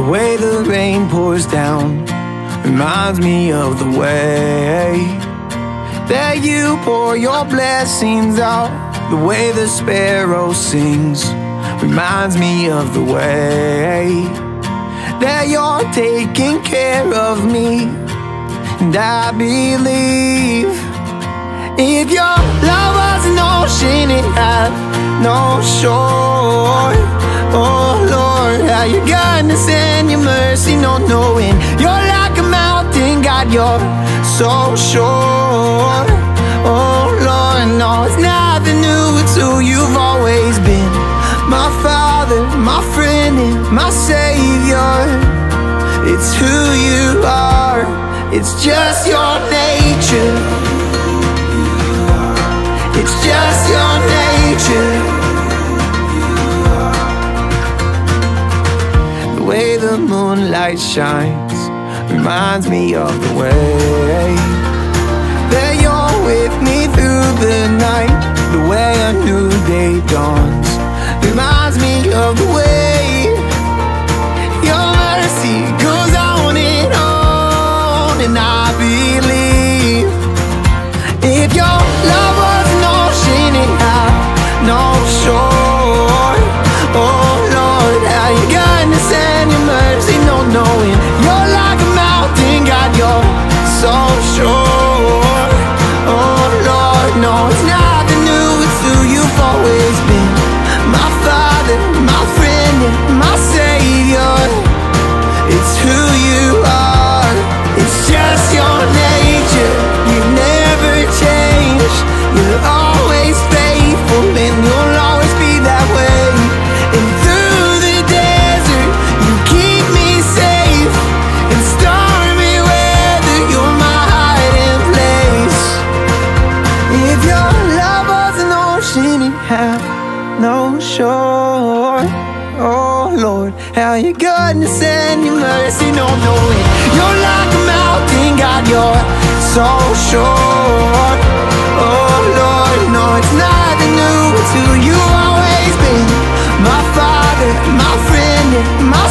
way the rain pours down reminds me of the way that you pour your blessings out. The way the sparrow sings reminds me of the way that you're taking care of me. And I believe if your love was an ocean, it'd have no shore. Oh Lord, how your goodness and your mercy, no knowing you're like a mountain, God, you're so sure. Oh Lord, no, it's nothing new, it's who you've always been. My Father, my friend, and my Savior. It's who you are, it's just your nature. It's just your nature. The way the moonlight shines reminds me of the way that you're with me through the night. The way a new day dawns reminds me of the way your mercy goes on and on. And I believe if your love was an ocean, it'd have no shore. Oh Lord, how your goodness and your mercy, no knowing you're like a mountain, God, you're so sure. Oh Lord, no, it's nothing new, it's who you've always been. My Father, my friend, and my Savior. It's who you are, it's just your nature. You never change, you're always faithful, and you'll always be that way. And through the desert, you keep me safe. In stormy weather, you're my hiding place. If your love was an ocean, it'd have no shore. Oh Lord, how your goodness and your mercy, no knowing you're like a mountain, God, you're so sure. Oh Lord, no, it's nothing new, it's who you always been. My Father, my friend, and my